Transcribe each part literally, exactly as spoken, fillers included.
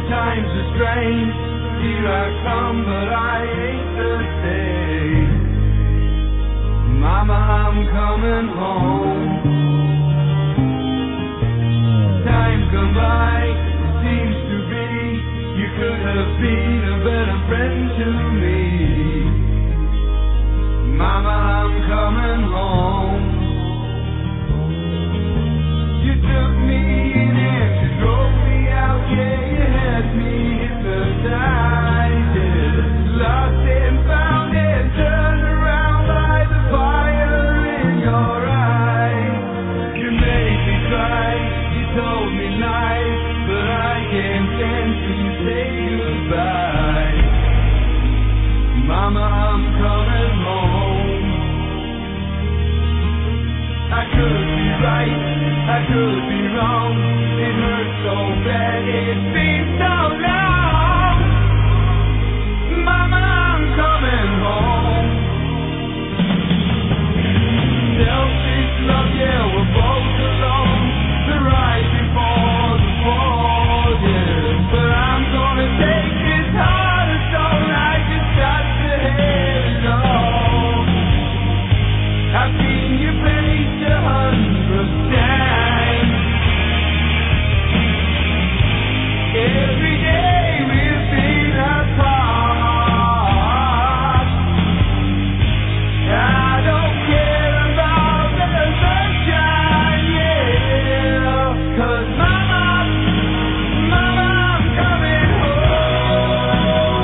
Times are strange, here I come, but I ain't the same. Mama, I'm coming home. Time's gone by, it seems to be, you could have been a better friend to me. Mama, I'm coming home. You took me in and you drove me out, yeah, you had me hypnotized, yeah. Lost and found and turned around by the fire in your eyes. You made me cry, you told me lies, but I can't stand to say goodbye. Mama, I'm coming home. I could be right, I could be wrong. It hurts so bad, it's been so long. Mama, I'm coming home. Selfish love, yeah, we're both alone. The rise before the fall, yeah. But I'm gonna take this heart of stone. I just got to head it on. I've seen your face a hundred times. Every day we've been apart. I don't care about the sunshine, yeah. 'Cause mama, mama, I'm coming home.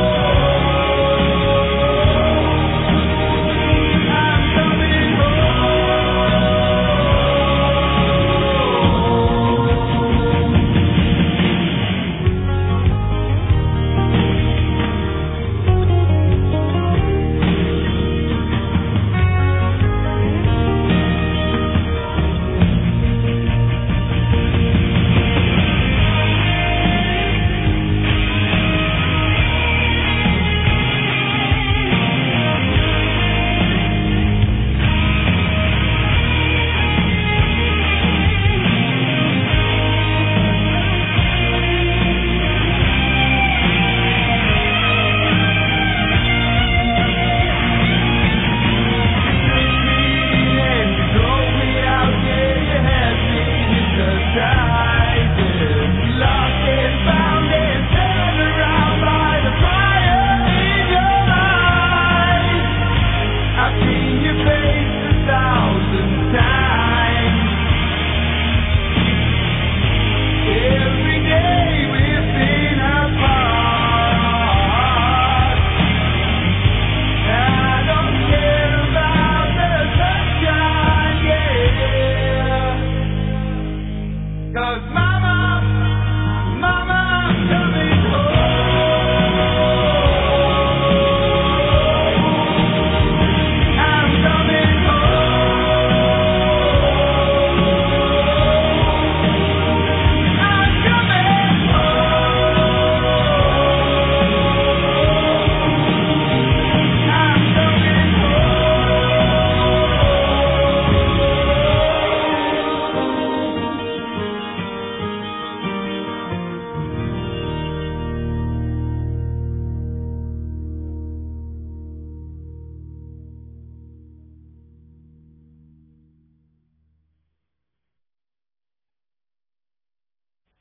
I'm coming Cause my